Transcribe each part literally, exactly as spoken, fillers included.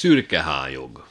Szürke hályog.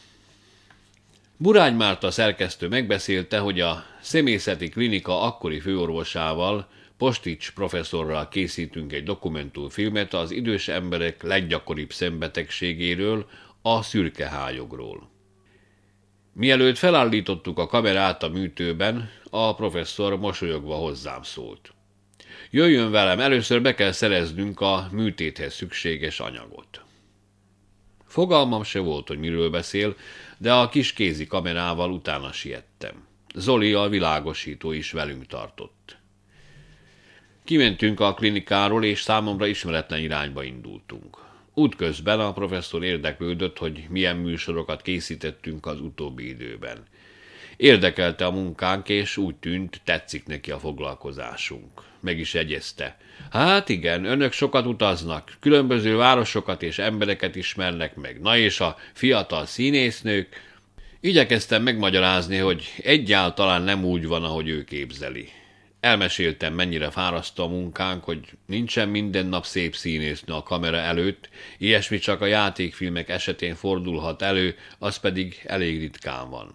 Burány Márta szerkesztő megbeszélte, hogy a személyzeti klinika akkori főorvosával, Postics professzorral készítünk egy dokumentumfilmet az idős emberek leggyakoribb szembetegségéről, a szürke hályogról. Mielőtt felállítottuk a kamerát a műtőben, a professzor mosolyogva hozzám szólt. Jöjjön velem, először be kell szereznünk a műtéthez szükséges anyagot. Fogalmam se volt, hogy miről beszél, de a kis kézi kamerával utána siettem. Zoli, a világosító is velünk tartott. Kimentünk a klinikáról, és számomra ismeretlen irányba indultunk. Útközben a professzor érdeklődött, hogy milyen műsorokat készítettünk az utóbbi időben. Érdekelte a munkánk, és úgy tűnt, tetszik neki a foglalkozásunk. Meg is jegyezte. Hát igen, önök sokat utaznak, különböző városokat és embereket ismernek meg. Na és a fiatal színésznők? Igyekeztem megmagyarázni, hogy egyáltalán nem úgy van, ahogy ő képzeli. Elmeséltem, mennyire fárasztó a munkánk, hogy nincsen minden nap szép színésznő a kamera előtt, ilyesmi csak a játékfilmek esetén fordulhat elő, az pedig elég ritkán van.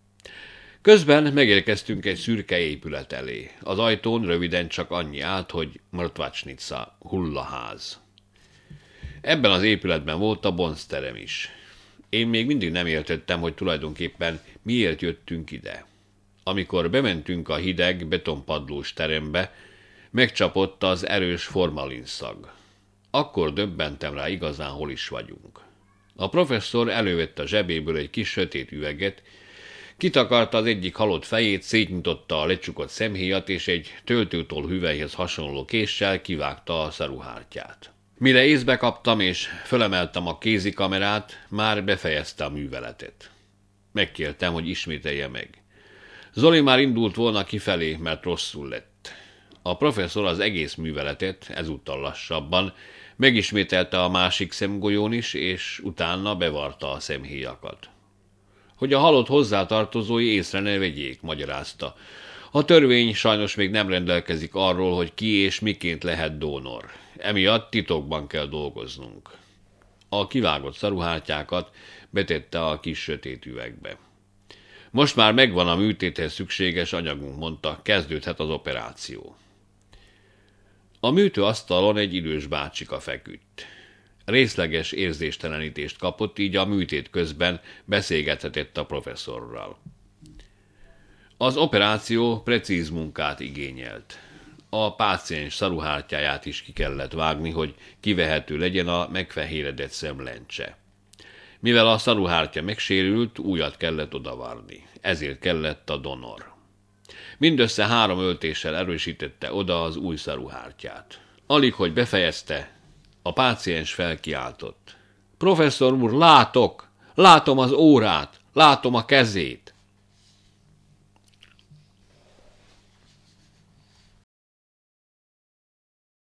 Közben megérkeztünk egy szürke épület elé. Az ajtón röviden csak annyi állt, hogy Mrtvacsnica, hullaház. Ebben az épületben volt a bonzterem is. Én még mindig nem értettem, hogy tulajdonképpen miért jöttünk ide. Amikor bementünk a hideg, betonpadlós terembe, megcsapott az erős formalinszag. Akkor döbbentem rá igazán, hol is vagyunk. A professzor elővette a zsebéből egy kis sötét üveget, kitakarta az egyik halott fejét, szétnyitotta a lecsukott szemhéjat, és egy töltőtoll hüvelyhez hasonló késsel kivágta a szaruhártyát. Mire észbe kaptam és fölemeltem a kézikamerát, már befejezte a műveletet. Megkértem, hogy ismételje meg. Zoli már indult volna kifelé, mert rosszul lett. A professzor az egész műveletet, ezúttal lassabban, megismételte a másik szemgolyón is, és utána bevarta a szemhéjakat. Hogy a halott hozzátartozói észre ne vegyék, magyarázta. A törvény sajnos még nem rendelkezik arról, hogy ki és miként lehet dónor. Emiatt titokban kell dolgoznunk. A kivágott szaruhártyákat betette a kis sötét üvegbe. Most már megvan a műtéthez szükséges anyagunk, mondta, kezdődhet az operáció. A műtőasztalon egy idős bácsika feküdt. Részleges érzéstelenítést kapott, így a műtét közben beszélgethetett a professzorral. Az operáció precíz munkát igényelt. A páciens szaruhártyáját is ki kellett vágni, hogy kivehető legyen a megfehéredett szemlencse. Mivel a szaruhártya megsérült, újat kellett odavarni. Ezért kellett a donor. Mindössze három öltéssel erősítette oda az új szaruhártyát. Alig, hogy befejezte, a páciens felkiáltott. Professzor úr, látok! Látom az órát! Látom a kezét!